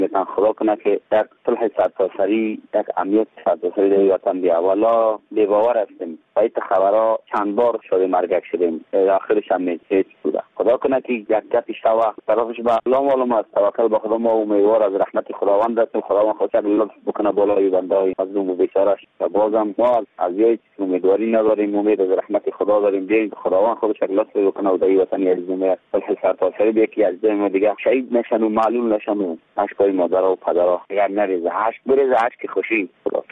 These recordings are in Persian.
میتونم خدا کنه که یک صلح سرتاسری، یک امنیت سرتاسری در وطن بیا. والا بی‌باور هستیم. باید خبرها چند بار شده مرگک شدیم. آخرش هم هیچ بوده. خدا کنه که یک گپی شوه طرفش به الله معلوم است. توکل به خدا، ما امیدوار از رحمت خداوند هستیم. خداوند خودش لطف بکنه بالای بنده مظلوم و بیچاره. و بازم ما از هیچ امیدواری نداریم، امید از رحمت خدا داریم. بیاین خداوند خودش لطف بکنه و در وطن عزیزم صلح سرتاسری بیاد که از ما دیگه شهید نشن و معلول نشن و اشکای مادر و پدرها اگر نریزه اشک بریزه، اشک خوشی. خدا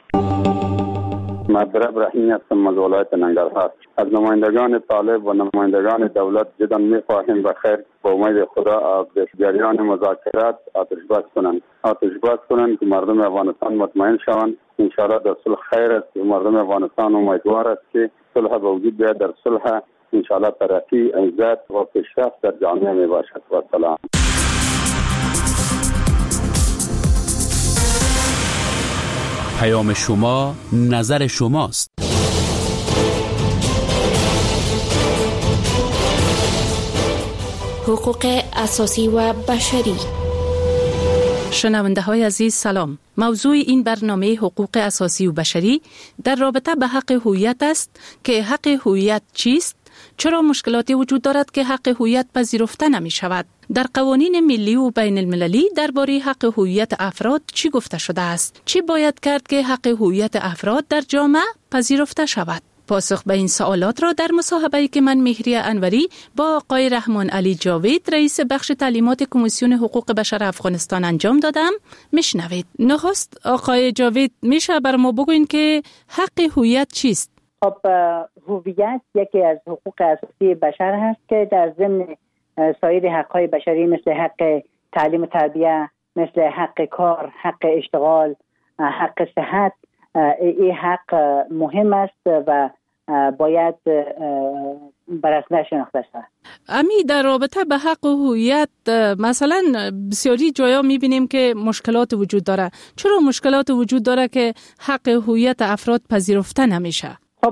مدرب رحیمی هستم از ولایت ننگرهار. از نمایندگان طالب و نمایندگان دولت جدا می‌خواهیم بخیر با امید خدا از جریان مذاکرات آتش بس کنند که مردم افغانستان مطمئن شوند. ان شاء الله در صلح خیر است. مردم افغانستان امیدوار است که صلح به وجود بیاید. در صلح ان شاء الله ترقی، عزت و پیشرفت در جامعه می باشد. و سلام. پیام شما، نظر شماست. حقوق اساسی و بشری. شنونده های عزیز سلام. موضوع این برنامه حقوق اساسی و بشری در رابطه به حق هویت است که حق هویت چیست؟ چرا مشکلاتی وجود دارد که حق هویت پذیرفته نمی شود؟ در قوانین ملی و بین المللی درباره حق هویت افراد چی گفته شده است؟ چی باید کرد که حق هویت افراد در جامعه پذیرفته شود؟ پاسخ به این سوالات را در مصاحبه‌ای که من مهری انوری با آقای رحمان علی جاوید رئیس بخش تعلیمات کمیسیون حقوق بشر افغانستان انجام دادم میشنوید. نخست آقای جاوید میشه بر ما بگوین که حق هویت چیست؟ خب هویت یکی از حقوق اساسی بشر هست که در ضمن سایر حق‌های بشری مثل حق تعلیم و تربیت، مثل حق کار، حق اشتغال، حق صحت، این حق مهم است و باید بر اساس شناخته شود. امی در رابطه به حق و هویت مثلا بسیاری جایا میبینیم که مشکلات وجود داره. چرا مشکلات وجود داره که حق هویت افراد پذیرفته نمیشه؟ خب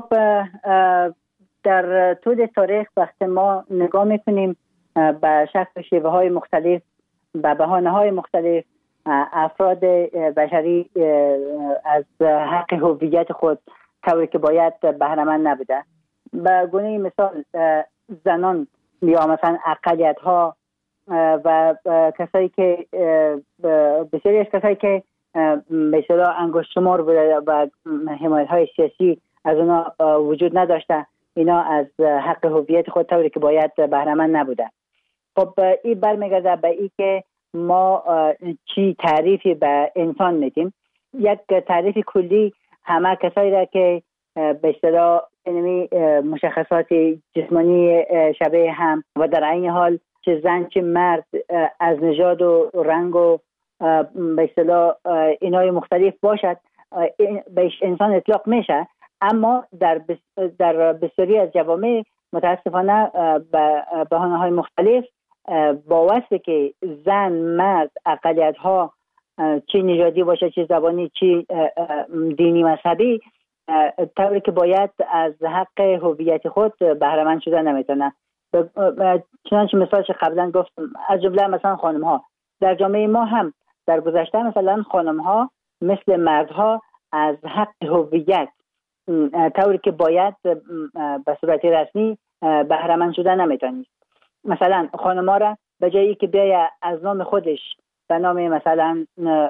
در طول تاریخ وقت ما نگاه میکنیم به شکل شیوه های مختلف، به بهانه های مختلف افراد بشری از حق هویت خود طوری که باید بهره مند نبوده. به گونه مثال زنان یا مثلا اقلیت ها و کسایی که بسیاری از کسایی که به اصطلاح انگشت شمار بوده و حمایت های سیاسی از اونا وجود نداشته، اینا از حق هویت خود طوری که باید بهره مند نبوده. خب این برمیگرده به این که ما چی تعریفی به انسان میدیم. یک تعریف کلی همه کسایی را که به اصطلاح مشخصات جسمانی شبیه هم و در عین حال چه زن چه مرد از نژاد و رنگ و به اصطلاح اینای مختلف باشد بهش انسان اطلاق میشه. اما در بسیاری از جوامع متاسفانه به بهانه‌های مختلف با واسه که زن، مرد، اقلیت ها چه نژادی باشه، چه زبانی، چه دینی مذهبی، طوری که باید از حق هویت خود بهره مند شدن نمیتونه. چنانچه مثالش قبلا گفتم، از جمله مثلا خانم ها در جامعه ما هم در گذشته مثلا خانم ها مثل مردها از حق هویت طوری که باید به صورت رسمی بهره مند شدن نمیتونه. مثلا خانم ها را به جایی که بیای از نام خودش به نام مثلا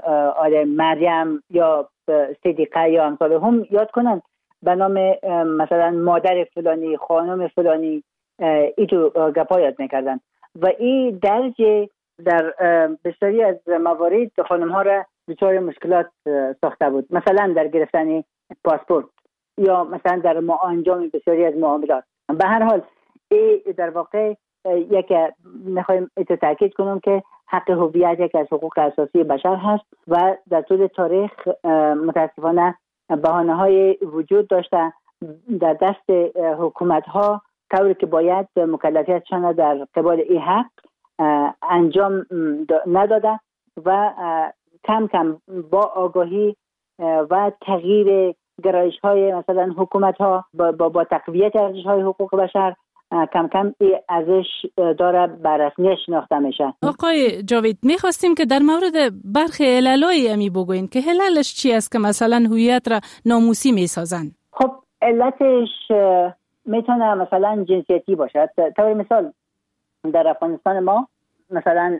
مریم یا صدیقه یا امثال هم یاد کنند، به نام مثلا مادر فلانی، خانم فلانی، ایتو گپا یاد میکردن و این درجه در بسیاری از موارد خانم ها را دچار مشکلات ساخته بود، مثلا در گرفتن پاسپورت یا مثلا در انجام بسیاری از معاملات. به هر حال این در واقع یک میخوایم تاکید کنم که حق هویت یک از حقوق اساسی بشر هست و در طول تاریخ متاسفانه بهانه‌های وجود داشته در دست حکومت‌ها طوری که باید مکلفیتشان در قبال این حق انجام نداده و کم کم با آگاهی و تغییر گرایش‌های مثلا حکومت‌ها با تقویت ارزش‌های حقوق بشر کم کم ارزش داره به رسمیت شناخته میشه. آقای جاوید، میخواستیم که در مورد برخی عللای امی بگوین که عللش چی است که مثلا هویت را ناموسی میسازن؟ خب علتش میتونه مثلا جنسیتی باشد. طور مثال در افغانستان ما مثلا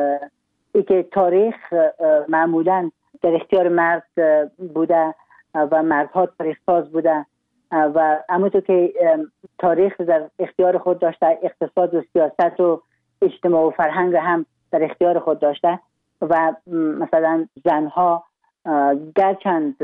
ای که تاریخ معمولا در اختیار مرد بوده و مردها تاریخ ساز بوده و همونطور که تاریخ در اختیار خود داشته، اقتصاد و سیاست و اجتماع و فرهنگ هم در اختیار خود داشته و مثلا زنها گرچند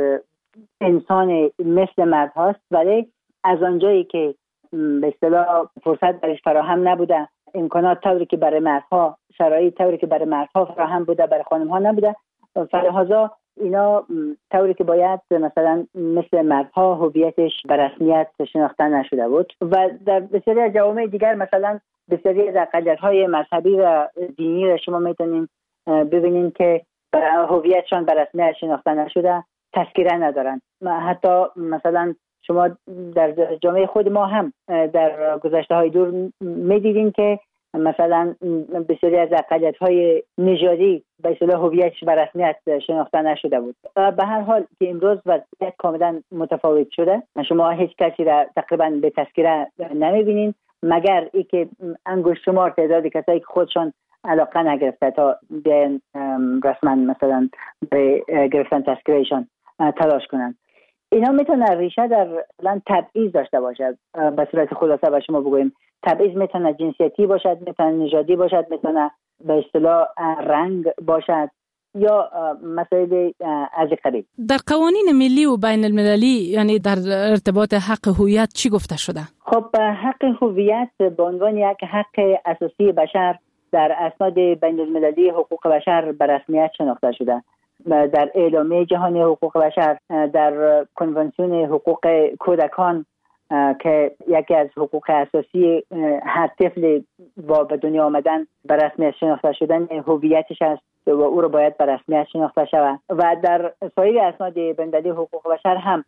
انسان مثل مرد هاست ولی از آنجایی که به اصطلاح فرصت برش فراهم نبوده، امکانات طوری که برای مردها، شرایط طوری که برای مردها فراهم بوده برای خانم ها نبوده، فلهذا اینا طوری که باید مثلا مثل مردها هویتش به رسمیت شناخته نشده بود و در بسیاری از جوامع دیگر مثلا بسیاری از اقلیت‌های مذهبی و دینی را شما میتونین ببینین که هویتشان به رسمیت شناخته نشده، تذکره ندارن. حتی مثلا شما در جامعه خود ما هم در گذشته‌های دور می‌دیدین که مثلا بسیاری از اقلیت‌های نژادی به اصطلاح هویتش به رسمیت شناخته نشده بود. به هر حال که امروز وضعیت کاملا متفاوت شده، شما هیچ کسی را تقریبا به تذکره نمی‌بینین مگر اینکه انگشت شمار تعداد کسایی که خودشان علاقه نگرفته تا بیان رسما مثلا به گرفتن تذکرهشان تلاش کنند. اینا میتونه ریشه در مثلا تبعیض داشته باشد. به صورت خلاصه به شما بگویم تبعیض میتونه جنسیتی باشد، میتونه نژادی باشد، میتونه به اصطلاح رنگ باشد یا مسائل از قبیل. در قوانین ملی و بین المللی یعنی در ارتباط حق هویت چی گفته شده؟ خب حق هویت به عنوان یک حق اساسی بشر در اسناد بین المللی حقوق بشر به رسمیت شناخته شده. در اعلامیه جهانی حقوق بشر، در کنوانسیون حقوق کودکان که یکی از حقوق اساسی هر طفل با به دنیا آمدن به رسمیت شناخته شدن هویتش است و او را باید به رسمیت شناخته شود و در سایر اسناد بین‌المللی حقوق بشر هم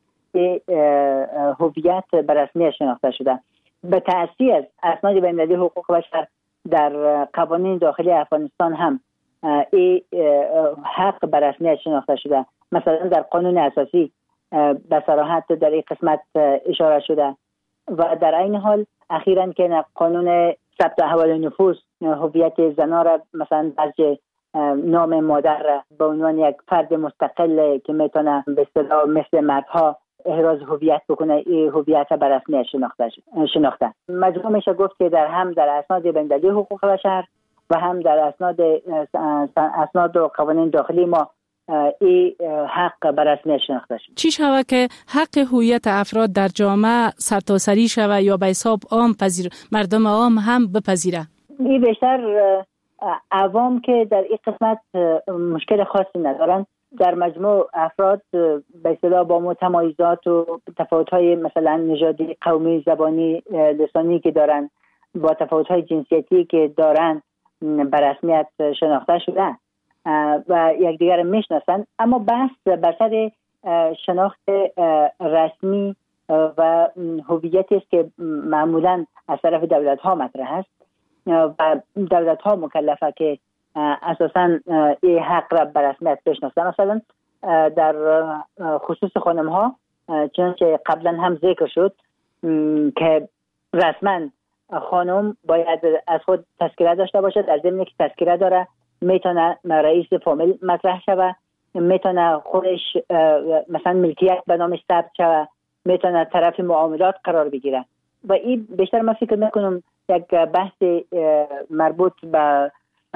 هویت به رسمیت شناخته شده. به تأثیر از اسناد بین‌المللی حقوق بشر در قوانین داخلی افغانستان هم این حق به رسمیت شناخته شده. مثلا در قانون اساسی به صراحت در این قسمت اشاره شده و در این حال اخیراً که قانون ثبت احوال نفوس هویت زنان را مثلا درج نام مادر را به عنوان یک فرد مستقل که میتونه به اصطلاح مثل مردها احراز هویت بکنه، این هویت را به رسمیت شناخته. مجموع میشه گفت که هم در اسناد بین‌المللی حقوق بشر و هم در اسناد و قوانین داخلی ما این حق به رسمیت شناخته شد. چی شود که حق هویت افراد در جامعه سرتاسری شود یا به حساب عام مردم عام هم بپذیره؟ این بیشتر عوام که در این قسمت مشکل خاصی ندارن. در مجموع افراد به اصطلاح با متمایزات و تفاوت‌های مثلا نژادی، قومی، زبانی، لسانی که دارن، با تفاوت‌های جنسیتی که دارن به رسمیت شناخته شده و یکدیگر میشناسن، اما بحث بر سر شناخت رسمی و هویتی است که معمولا از طرف دولت‌ها مطرح است و دولت‌ها مکلفه که اساساً این حق را به رسمیت بشناسن. مثلا در خصوص خانم‌ها چنانچه قبلا هم ذکر شد که رسما خانم باید از خود تذکره داشته باشد. در ضمن که تذکره داره میتونه رئیس فامیل مطرح شود، میتونه خودش مثلا ملکیت به نامش ثبت شود، میتونه طرف معاملات قرار بگیره و این بیشتر من فکر میکنم یک بحث مربوط به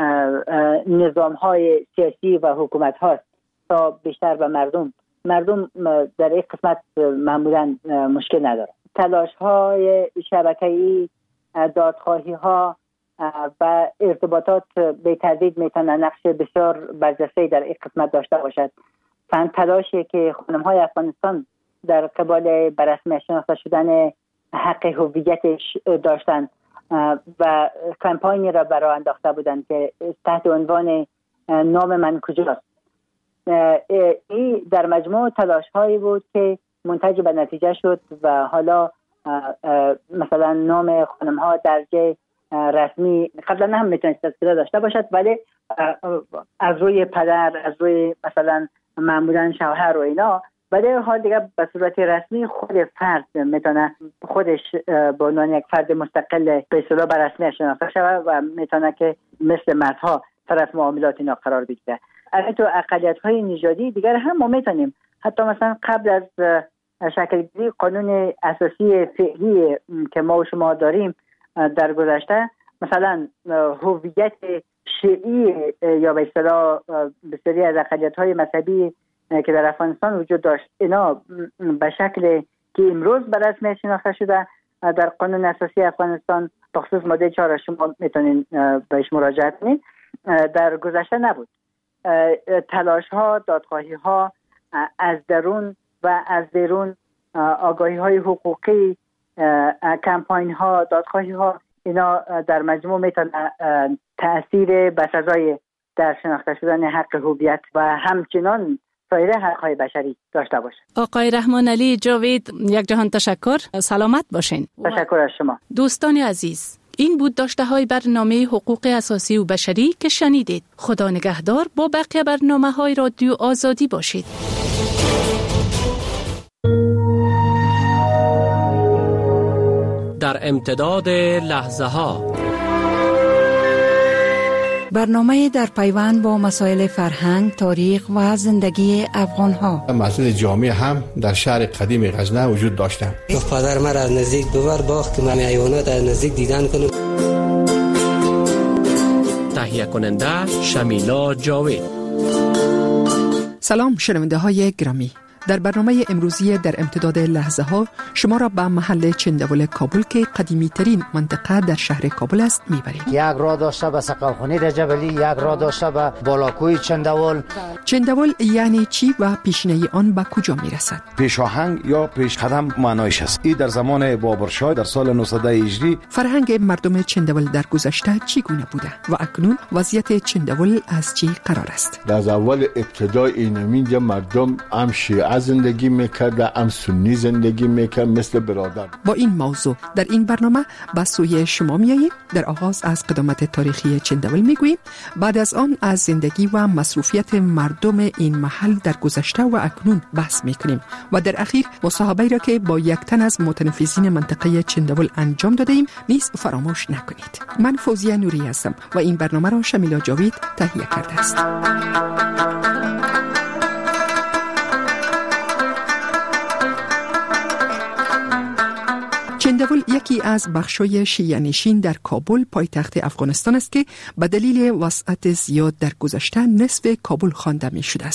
نظام‌های سیاسی و حکومت هاست تا بیشتر به مردم در این قسمت معمولا مشکل نداره. تلاش‌های شبکه‌ای، دادخواهی‌ها و ارتباطات به تدریج میتونه نقش بسیار برجسته در این قسمت داشته باشد. چند تلاشی که خانم‌های افغانستان در قبال به رسمیت شناخته شدن حق هویتش داشتند و کمپاینی را برای انداخته بودند که تحت عنوان نام من کجاست. این در مجموع تلاش هایی بود که منتج به نتیجه شد و حالا مثلا نام خانم ها درجه رسمی قبلا هم میتونست تذکره داشته باشد، ولی از روی پدر، از روی مثلا معمولا شوهر و اینا، ولی حال دیگه به صورت رسمی خود فرد میتونه خودش به عنوان یک فرد مستقل به اصطلاح به رسمیت شناخته شود و میتونه که مثل مردها طرف معاملات اینا قرار بگیره. اگه تو اقلیت‌های نژادی دیگر هم ما میتونیم حتی مثلا قبل از شکل‌گیری قانون اساسی فعلی که ما و شما داریم در گذشته، مثلا هویت شیعی یا به اصطلاح بسیاری از اقلیت‌های مذهبی که در افغانستان وجود داشت، اینا به شکل که امروز به رسمیت شناخته شده در قانون اساسی افغانستان بخصوص ماده 4 شما میتونین بهش مراجعه کنید، در گذشته نبود. تلاش ها، دادخواهی ها از درون و از بیرون، آگاهی های حقوقی، کمپاین ها، دادخواهی ها، اینا در مجموع میتونه تأثیر بسزای در شناخته شدن حق هویت و همچنان سایر حق‌های بشری داشته باشه. آقای رحمان علی جاوید، یک جهان تشکر، سلامت باشین. تشکر از شما. دوستان عزیز، این بود داشته های برنامه حقوق اساسی و بشری که شنیدید. خدا نگهدار. با بقیه برنامه های رادیو آزادی باشید. در امتداد لحظه ها، برنامه در پیوند با مسائل فرهنگ، تاریخ و زندگی افغان‌ها. مسئول جامع هم در شهر قدیم غزنه وجود داشتند. پدر مرا از نزدیک ببر باخت که من حیوانات از نزدیک دیدن کنم. تهیه کننده شمیلا جاوید. سلام شنونده های گرامی. در برنامه امروزی در امتداد لحظه ها شما را به محل چندول کابل که قدیمی ترین منطقه در شهر کابل است میبریم. یک راه داشته به سقلخانی رجبلی، یک راه داشته به بالاکوی چندول. چندول یعنی چی و پیشینه آن به کجا میرسد؟ پیشاهنگ یا پیش قدم معنایش است. این در زمان بابرشاه در سال 900 هجری. فرهنگ مردم چندول در گذشته چگونه بوده و اکنون وضعیت چندول از چی قرار است؟ در اول ابتدای اینجا مردم هم شیعه زندگی میکرد، هم سنی زندگی میکرد مثل برادر. با این موضوع در این برنامه به سوی شما میاییم. در آغاز از قدامت تاریخی چندول میگوییم، بعد از آن از زندگی و مصروفیت مردم این محل در گذشته و اکنون بحث میکنیم و در اخیر مصاحبه‌ای را که با یک تن از متنفذین منطقه چندول انجام داده ایم نیز فراموش نکنید. من فوزیه نوری هستم و این برنامه را شمیلا جاوید تهیه کرده است. چندول یکی از بخشای شیعه نشین در کابل پایتخت افغانستان است که به دلیل وسعت زیاد در گذشته نصف کابل خوانده می شده است.